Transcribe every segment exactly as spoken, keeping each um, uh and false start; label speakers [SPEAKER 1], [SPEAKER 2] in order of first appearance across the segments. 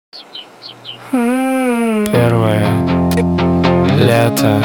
[SPEAKER 1] Первое лето.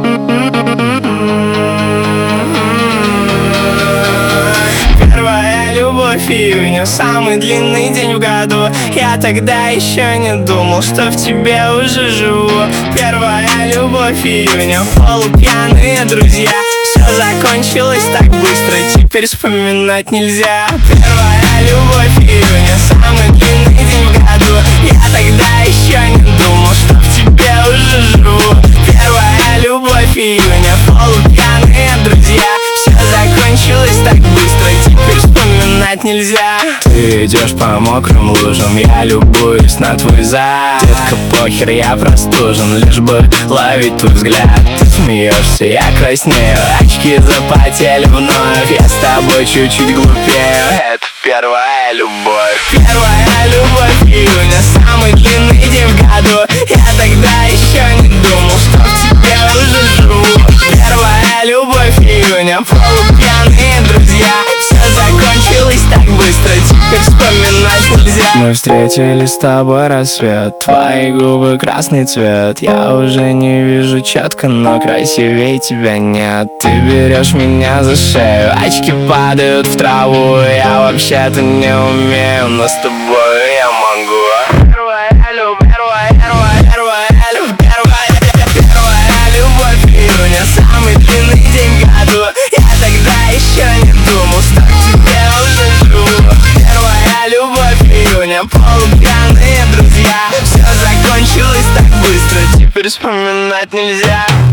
[SPEAKER 2] Первая любовь, июня, самый длинный день в году. Я тогда еще не думал, что в тебе уже живу. Первая любовь, июня, полупьяные друзья. Все закончилось так быстро, теперь вспоминать нельзя. Первая любовь, июня, самый длинный день в году. Я тогда еще не думал, что в тебе уже живу. Первая любовь, июня, полупьяные друзья. Все закончилось так быстро, теперь вспоминать нельзя. Ты идешь по мокрым лужам, я любуюсь на твой зад. Детка, похер, я простужен, лишь бы ловить твой взгляд. Ты смеешься, я краснею, очки запотели вновь. Я с тобой чуть-чуть глупею, это первая любовь. Первая любовь, июня, самый длинный день в году. Я тогда еще не думал, что в тебе уже живу. Первая любовь, июня, полупьяные друзья. Все закончилось так быстро, теперь вспоминать нельзя. Мы встретили с тобой рассвет, твои губы красный цвет. Я уже не вижу четко, но красивей тебя нет. Ты берешь меня за шею, очки падают в траву. Я вообще-то не умею, но с тобой я могу. Первая любовь, первая, первая, первая любовь, первая, первая любовь, июня, самый длинный день в году. Я тогда еще не думал, что в тебе уже живу. Первая любовь, июня, полупьяные друзья. Все закончилось так быстро, теперь вспоминать нельзя.